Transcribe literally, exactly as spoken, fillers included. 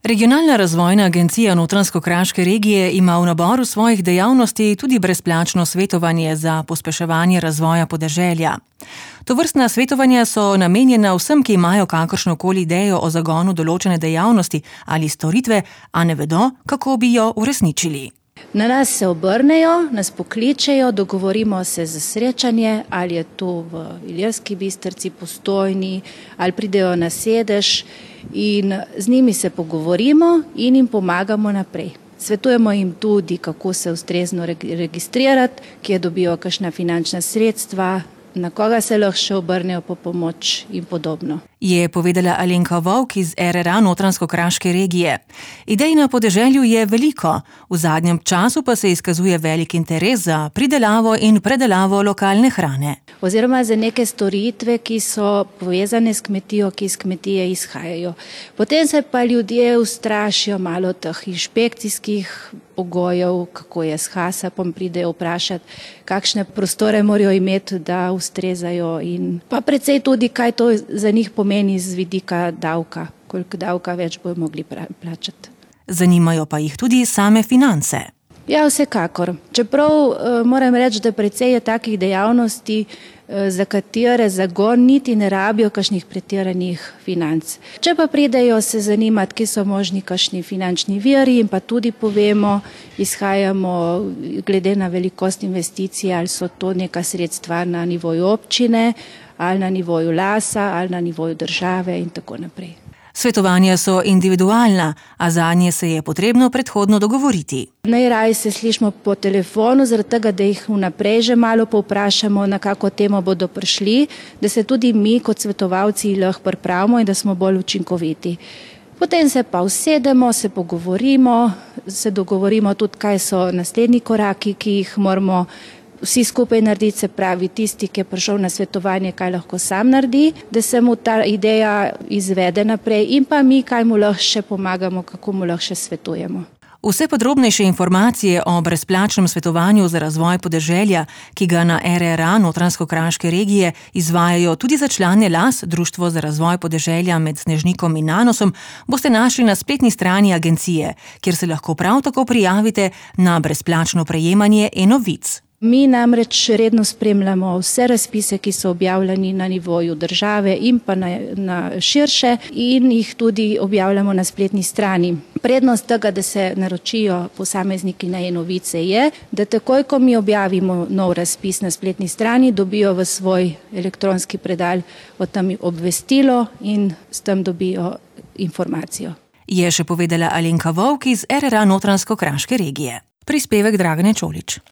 Regionalna razvojna agencija Notranjsko-Kraške regije ima v naboru svojih dejavnosti tudi brezplačno svetovanje za pospeševanje razvoja podeželja. Tovrstna svetovanja so namenjena vsem, ki imajo kakršnokoli idejo o zagonu določene dejavnosti ali storitve, a ne vedo, kako bi jo uresničili. Na nas se obrnejo, nas pokličejo, dogovorimo se za srečanje, ali je to v Ilirski Bistrici, Postojni, ali pridejo na sedež in z njimi se pogovorimo in jim pomagamo naprej. Svetujemo jim tudi, kako se ustrezno registrirati, kje dobijo kakšna finančna sredstva, na koga se lahko še obrnejo po pomoč in podobno. Je povedala Alenka Vovk iz R R A Notranjsko-Kraške regije. Idej na podeželju je veliko, v zadnjem času pa se izkazuje velik interes za pridelavo in predelavo lokalne hrane. Oziroma za neke storitve, ki so povezane s kmetijo, ki iz kmetije izhajajo. Potem se pa ljudje ustrašijo malo teh inšpekcijskih pogojev, kako je s hasapom, pridejo vprašati, kakšne prostore morajo imeti, da ustrezajo in pa precej tudi, kaj to za njih pomeni z vidika davka, koliko davka več bojo mogli plačati. Zanimajo pa jih tudi same finance. Ja, vsekakor. Čeprav moram reči, da precej je takih dejavnosti, za katere zagon niti ne rabijo kakšnih pretiranih financ. Če pa pridejo se zanimati, kje so možni kakšni finančni viri in pa tudi povemo, izhajamo glede na velikost investicij, ali so to neka sredstva na nivoju občine, ali na nivoju lasa, ali na nivoju države in tako naprej. Svetovanja so individualna, a zanje se je potrebno predhodno dogovoriti. Najraje se slišimo po telefonu, zaradi tega, da jih vnaprej že malo povprašamo, na kako temo bodo prišli, da se tudi mi kot svetovalci lahko pripravimo in da smo bolj učinkoviti. Potem se pa usedemo, se pogovorimo, se dogovorimo tudi, kaj so naslednji koraki, ki jih moramo vsi skupaj narediti, se pravi tisti, ki je prišel na svetovanje, kaj lahko sam naredi, da se mu ta ideja izvede naprej in pa mi, kaj mu lahko še pomagamo, kako mu lahko še svetujemo. Vse podrobnejše informacije o brezplačnem svetovanju za razvoj podeželja, ki ga na R R A Notranjsko-Kraške regije izvajajo tudi za člane L A S, Društvo za razvoj podeželja med Snežnikom in Nanosom, boste našli na spletni strani agencije, kjer se lahko prav tako prijavite na brezplačno prejemanje e-novic. Mi namreč redno spremljamo vse razpise, ki so objavljeni na nivoju države in pa na, na širše in jih tudi objavljamo na spletni strani. Prednost tega, da se naročijo posamezniki na e-novice je, da takoj, ko mi objavimo nov razpis na spletni strani, dobijo v svoj elektronski predal o tem obvestilo in s tem dobijo informacijo. Je še povedala Alenka Vovk iz R R A Notranjsko-Kraške regije. Prispevek Dragane Čolič.